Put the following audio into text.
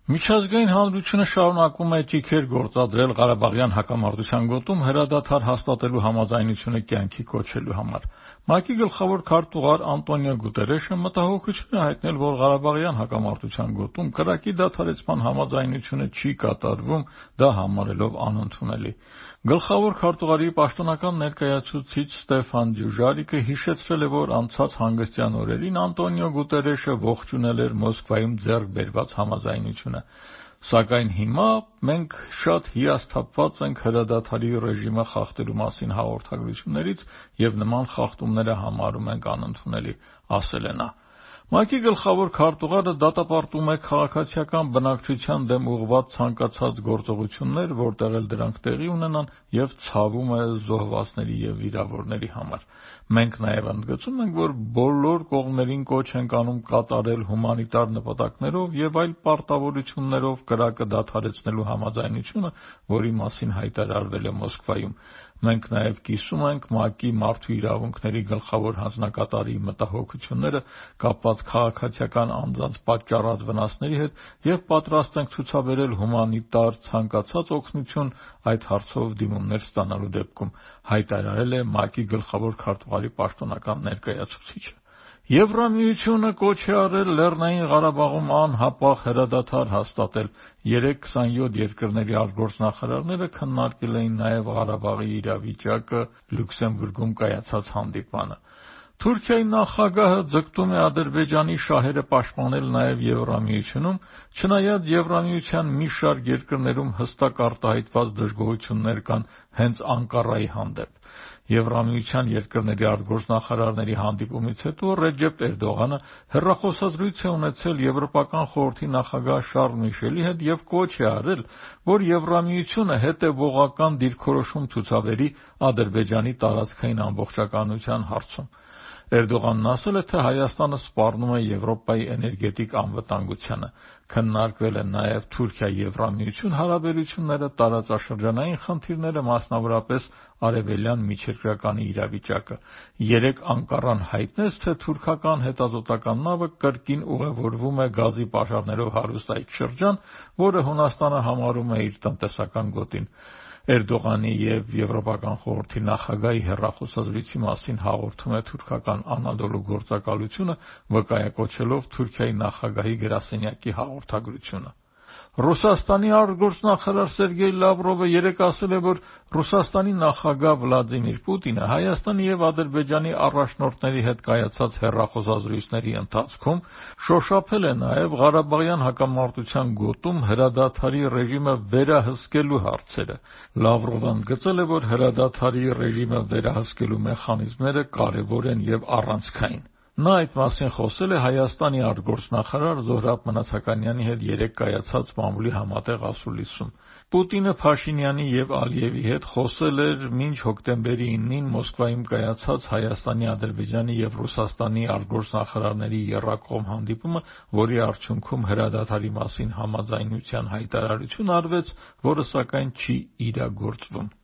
Միջազգային հանրությունը շարունակում է ճիգեր գործադրել Ղարաբաղյան հակամարտության գոտում հրադադար հաստատելու համաձայնությունը կյանքի կոչելու համար։ ՄԱԿ-ի գլխավոր քարտուղար Անտոնիո Գուտերեշը մտահոգություն է հայտնել, որ Ղարաբաղյան հակամարտության գոտում կրակի դադարեցման համաձայնությունը չի կատարվում, դա համարելով անընդունելի։ Գլխավոր քարտուղարի պաշտոնական ներկայացուցիչ Ստեֆան Դյուժարիկը հիշեցրել է, որ անցած հանգստյան օրերին Անտոնիո Գուտերեշը ողջունել էր Մոսկվայում ձեռք բերված համաձայնությունը։ Սակայն հիմա մենք շատ հիասթափված ենք հրադադարի ռեժիմը խախտելու մասին հաղորդագրություններից և նման խախտումները համարում ենք անընդունելի, ասել է նա։ ՄԱԿ-ի գլխավոր քարտուղարը դատապարտում է քաղաքացիական բնակչության դեմ ուղղված ցանկացած գործողություններ, որտեղ էլ դրանք տեղի ունենան, և ցավում է զոհվածների և վիրավորների համար։ Մենք նաև ընդգծում ենք, որ բոլոր կողմերին կոչ ենք անում կատարել հումանիտար նպատակներով և այլ պարտավորություններով կրակը դադարեցնելու համաձայնությունը, որի մասին հայտարարվել է Մոսկվայում։ Մենք նաև կիսում ենք ՄԱԿ-ի մարդու իրավունքների գլխավոր հանձնակատարի մտահոգությունները կապված քաղաքացիական անձանց պատճառած վնասների հետ և պատրաստ ենք ցուցաբերել հումանիտար ցանկացած օգնություն այդ հարցով դիմումներ ստանալու դեպքում, հայտարարել է ՄԱԿ-ի գլխավոր քարտուղարի պաշտոնական ներկայացուցիչը։ Եվրամիությունը կոչ է արել Լեռնային Ղարաբաղում անհապաղ հրադադար հաստատել։ Երեկ 27 երկրների արտգործնախարարները քննարկել էին նաև Ղարաբաղի իրավիճակը Լյուքսեմբուրգում կայացած հանդիպմանը։ Թուրքիայի նախագահը ձգտում է Ադրբեջանի շահերը պաշտպանել նաև Եվրամիությունում, չնայած Եվրամիության մի շարք երկրներում հստակ արտահայտված դժգոհություններ կան հենց Անկարայի հանդեպ։ Եվրամիության երկրների արտգործնախարարների հանդիպումից հետո Ռեջեփ Էրդողանը հեռախոսազրույց է ունեցել Եվրոպական խորհրդի նախագահ Շարլ Միշելի հետ և կոչ է արել, որ Եվրամիությունը հետևողական դիրքորոշում ցուցաբերի Ադրբեջանի տարածքային ամբողջականության հարցում։ Էրդողանն ասել է, թե Հայաստանը սպառնում է Եվրոպայի էներգետիկ անվտանգությանը։ Քննարկվել է նաև Թուրքիա-Եվրամիություն հարաբերությունները, տարածաշրջանային խնդիրները, մասնավորապես արևելյան միջերկրականի իրավիճակը։ Երեկ Անկարան հայտնեց, թե թուրքական հետազոտական նավը կրկին ուղևորվում է գազի պաշարներով հարուստ այդ շրջան, որը Հունաստանը համարում է իր տնտեսական գոտին։ Էրդողանի և Եվրոպական խորհրդի նախագահի հեռախոսազրույցի մասին հաղորդում է թուրքական Անադոլու գործակալությունը, վկայակոչելով Թուրքիայի նախագահի գրասենյակի հաղորդագրությունը։ Ռուսաստանի արտգործնախարար Սերգեյ Լավրովը երեկ ասել է, որ Ռուսաստանի նախագահ Վլադիմիր Պուտինը Հայաստանի և Ադրբեջանի առաջնորդների հետ կայացած հեռախոսազրույցների ընթացքում շոշափել է նաև Ղարաբաղյան հակամարտության գոտում հրադադարի ռեժիմը վերահսկելու հարցերը։ Լավրովն ընդգծել է, որ հրադադարի ռեժիմը վերահսկելու մեխանիզմները կարևոր են և առանցքային։ Նա այդ մասին խոսել է Հայաստանի արտգործնախարար Զոհրաբ Մնացականյանի հետ երեկ կայացած մամուլի համատեղ ասուլիսում։ Պուտինը Փաշինյանի և Ալիևի հետ խոսել էր մինչ հոկտեմբերի 9-ին Մոսկվայում կայացած Հայաստանի, Ադրբեջանի և Ռուսաստանի արտգործնախարարների եռակողմ հանդիպումը, որի արդյունքում հրադադարի մասին համաձայնության հայտարարություն արվեց, որը սակայն չի իրագործվում։